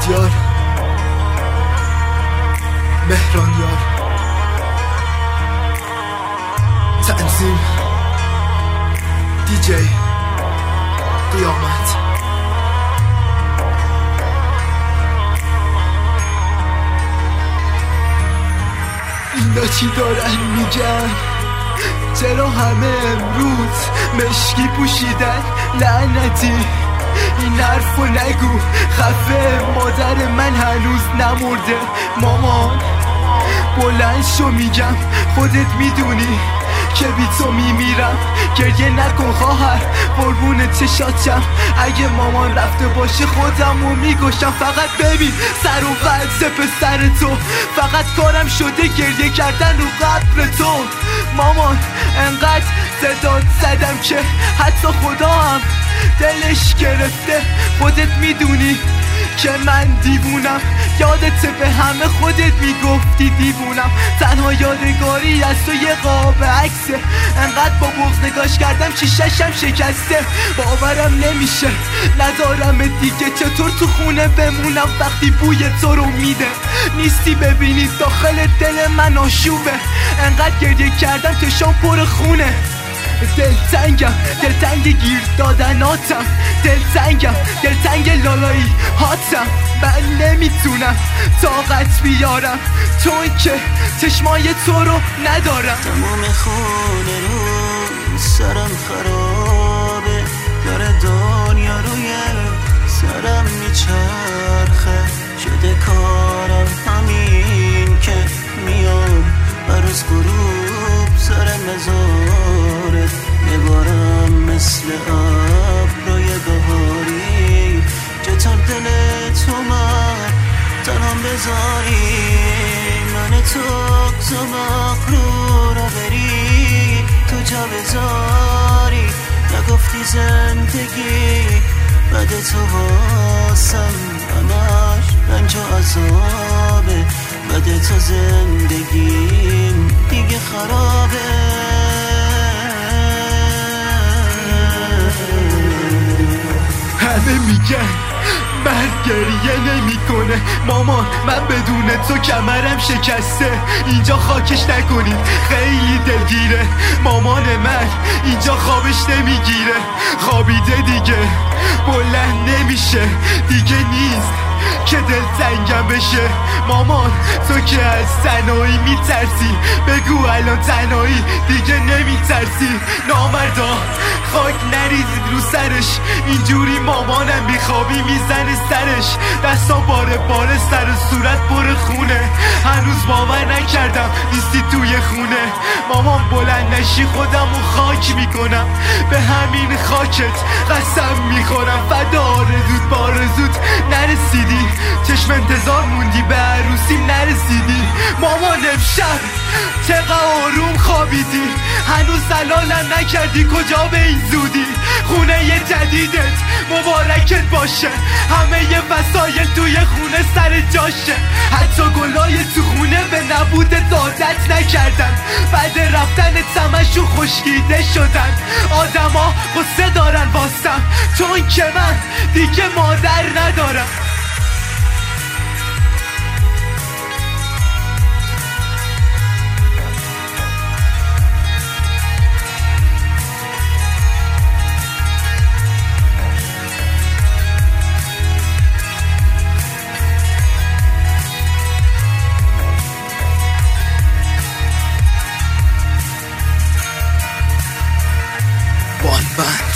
مهدیار، مهران یار، تنظیم دیجی قیامت. اینا چی دارن میگن؟ چرا همه امروز مشکی پوشیدن؟ لعنتی این حرفو نگو، خفه مادر من هنوز نمرده. مامان بلند شو میگم، خودت میدونی که بی تو میمیرم. گریه نکن خواهر، قربون چشاتم. اگه مامان رفته باشه خودمو میگوشم. فقط ببین سر و وضع پسر تو، فقط کارم شده گریه کردن رو قبر تو. مامان انقدر صدات زدم که حتی خدا هم دلش گرفته. خودت میدونی که من دیوونم، یادت به همه خودت میگفتی دیوونم. تنها یادگاری از تو یه قاب عکسه، انقدر با بغض نگاش کردم چششم شکسته. باورم نمیشه ندارم دیگه، چطور تو خونه بمونم وقتی بوی تو رو میده. نیستی ببینی داخل دل من آشوبه، انقدر گریه کردم تشام پر خونه. دلتنگ گیر دادناتم، دلتنگ لالایی هاتم. من نمیتونم طاقت بیارم چون که چشمای تو رو ندارم. تمام خونه رو سرم خرابه، داره دنیا روی سرم میچرخه. شده کارم همین که میام بروز غروب سر مزارت نبارم مثل ابرای بهاری. چطور دل تو من تنام بذاری، من تو مغرور رو بری تو جا بذاری. نگفتی زندگی بعد تو واسم همش رنج و عذابه. بعد تو زندگیم دیگه خرابه. همه میگن مرد گریه نمی کنه. مامان من بدون تو کمرم شکسته. اینجا خاکش نکنید خیلی دلگیره. مامان من اینجا خوابش نمیگیره، خوابیده دیگه بلند نمیشه. دیگه نیست که دل تنگم بشه. مامان تو که از تنهایی میترسی، بگو الان تنهایی دیگه نمیترسی. نامردا خاک نریزید رو سرش، اینجوری مامانم میخوابی میزنه سرش. دستا باره سر و صورت پر خونه. هنوز باور نکردم نیستی توی خونه. مامان بلند نشی خودمو خاک میکنم، به همین خاکت قسم میخورم. فدا آرزوت با آرزوت نرسیدی، چشم انتظار موندی به عروسیم نرسیدی. مامان امشب چقدر آروم خوابیدی، هنوز حلالم نکردی کجا به این زودی. خونه ی جدیدت مبارکت باشه، همه ی وسایل توی خونه سر جاشه. حتی گلای تو خونه به نبودت عادت نکردن، بعد رفتن همشون خشکیده شدن. آدما غصه دارن واسم چون که من دیگه مادر ندارم. بند